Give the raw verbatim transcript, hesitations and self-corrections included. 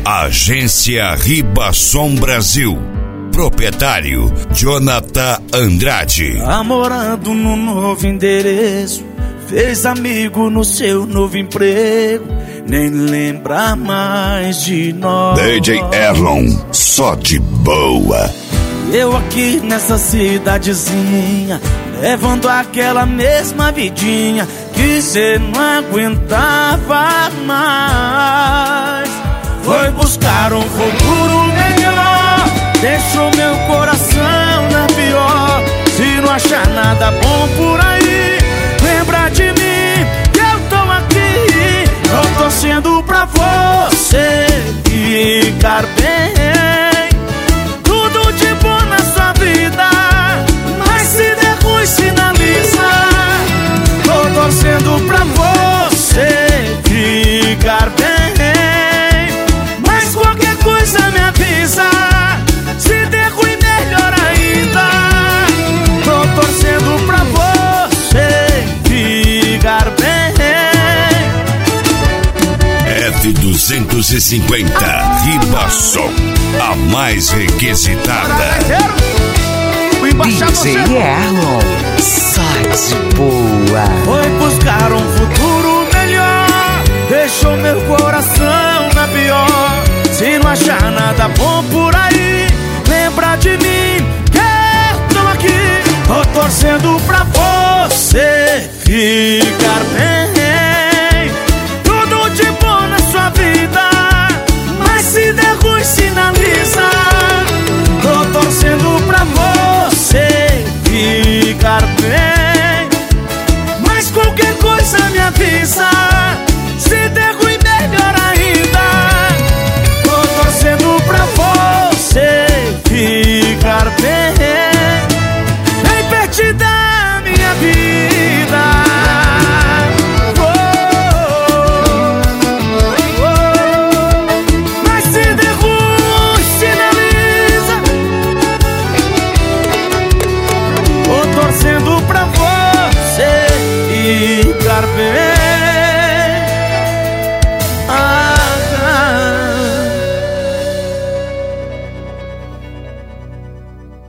Agência Ribassom Brasil. Proprietário Jonathan Andrade. Tá morando no novo endereço, fez amigo no seu novo emprego, nem lembra mais de nós. D J Erlon, só de boa. Eu aqui nessa cidadezinha, levando aquela mesma vidinha que cê não aguentava mais. Foi buscar um futuro melhor, deixou meu coração na pior. Se não achar nada bom por aí, lembra de mim, que eu tô aqui. Tô torcendo pra você ficar bem, tudo de bom na sua vida, mas se der ruim sinaliza. Tô torcendo pra você ficar bem, mas qualquer coisa me avisa. Se der ruim melhor ainda. Tô torcendo pra você ficar bem. F duzentos e cinquenta Ribassom, a mais requisitada. D J Erlon, só de boa. Foi buscar um futuro melhor, deixou meu coração na pior. Se não achar nada bom por aí, lembra de mim, que eu tô aqui. Tô torcendo pra você ficar bem.